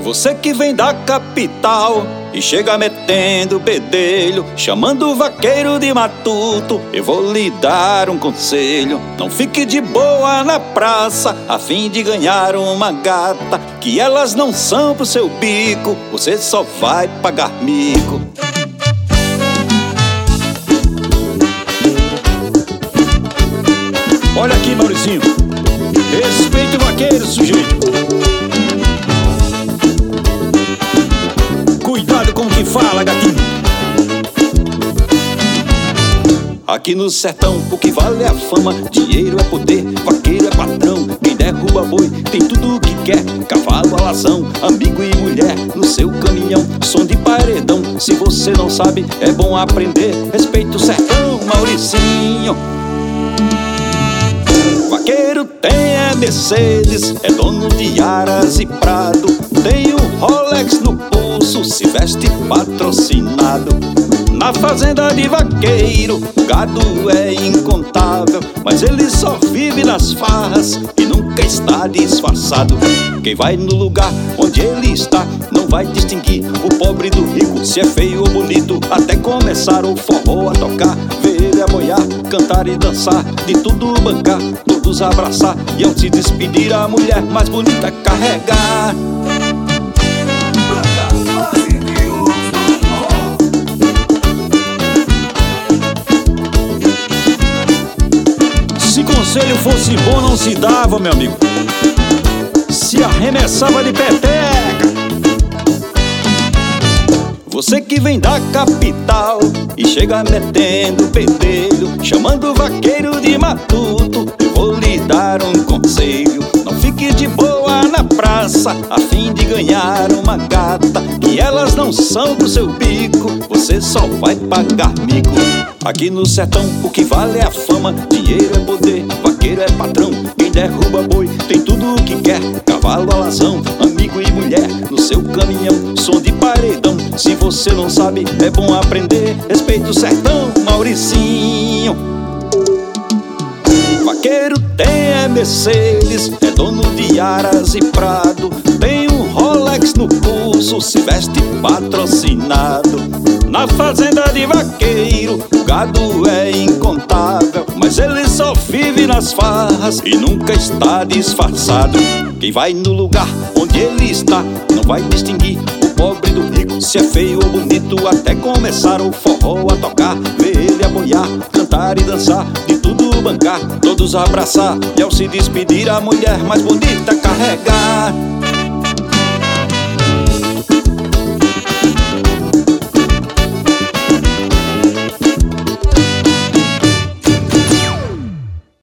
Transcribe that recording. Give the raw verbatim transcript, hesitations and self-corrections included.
Você que vem da capital e chega metendo bedelho, chamando o vaqueiro de matuto, eu vou lhe dar um conselho. Não fique de boa na praça a fim de ganhar uma gata, que elas não são pro seu bico, você só vai pagar mico. Olha aqui, Mauricinho, respeite o vaqueiro, sujeito. Cuidado com o que fala, gatinho. Aqui no sertão o que vale é a fama, dinheiro é poder, vaqueiro é patrão. Quem derruba boi tem tudo o que quer, cavalo, alazão, amigo e mulher no seu caminhão, som de paredão. Se você não sabe, é bom aprender. Respeita o sertão, Mauricinho. Vaqueiro tem é Mercedes, é dono de Aras e Prado, tem um Rolex no pulso, se veste patrocinado. Na fazenda de vaqueiro, o gado é incontável, mas ele só vive nas farras e nunca está disfarçado. Quem vai no lugar onde ele está não vai distinguir o pobre do rico, se é feio ou bonito, até começar o forró a tocar, ver ele aboiar, cantar e dançar, de tudo bancar, todos abraçar, e ao se despedir a mulher mais bonita carregar. Se conselho fosse bom não se dava, meu amigo, se arremessava de peteca. Você que vem da capital e chega metendo bedelho, chamando o vaqueiro de matuto, eu vou lhe dar um conselho. Não fique de boa na praça a fim de ganhar uma gata, que elas não são pro seu bico, você só vai pagar mico. Aqui no sertão o que vale é a fama, dinheiro é poder, vaqueiro é patrão. Quem derruba boi tem tudo o que quer, cavalo, alazão, amigo e mulher no seu caminhão, som de paredão. Se você não sabe, é bom aprender. Respeita o sertão, Mauricinho. Vaqueiro tem é Mercedes, é dono de Aras e Prado, tem um Rolex no pulso, se veste patrocinado. Na fazenda de vaqueiro, o gado é incontável, mas ele só vive nas farras e nunca está disfarçado. Quem vai no lugar onde ele está não vai distinguir o pobre do rico, se é feio ou bonito, até começar o forró a tocar, ver ele aboiar, cantar e dançar, de tudo bancar, todos abraçar, e ao se despedir a mulher mais bonita carregar.